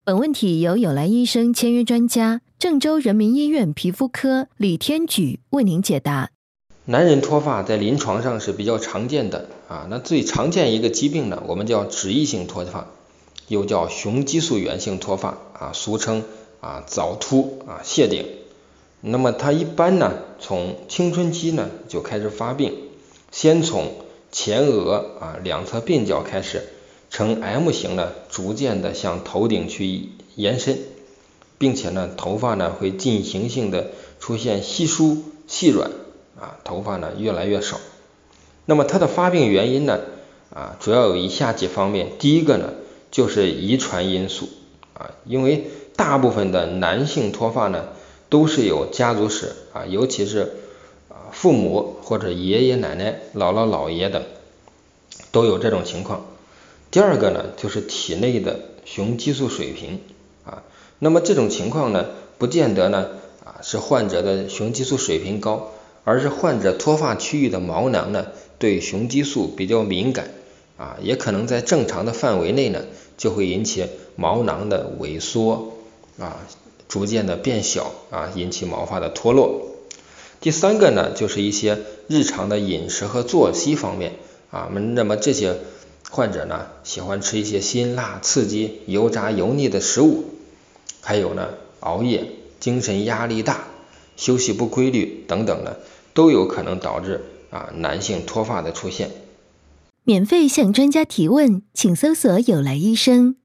本问题由有来医生签约专家郑州人民医院皮肤科李天举为您解答。 男人脱发在临床上是比较常见的那最常见一个疾病呢，我们叫脂溢性脱发，又叫雄激素源性脱发俗称早秃谢顶。那么它一般呢从青春期呢就开始发病，先从前额两侧鬓角开始呈 M 型呢逐渐的向头顶去延伸，并且呢头发呢会进行性的出现稀疏细软头发呢越来越少。那么它的发病原因呢主要有以下几方面。第一个呢就是遗传因素因为大部分的男性脱发呢都是有家族史尤其是父母或者爷爷奶奶姥姥姥爷等都有这种情况。第二个呢就是体内的雄激素水平那么这种情况呢不见得呢是患者的雄激素水平高，而是患者脱发区域的毛囊呢对雄激素比较敏感也可能在正常的范围内呢就会引起毛囊的萎缩逐渐的变小引起毛发的脱落。第三个呢就是一些日常的饮食和作息方面那么这些患者呢喜欢吃一些辛辣刺激油炸油腻的食物，还有呢熬夜、精神压力大、休息不规律等等呢都有可能导致男性脱发的出现。 免费向专家提问，请搜索有来医生。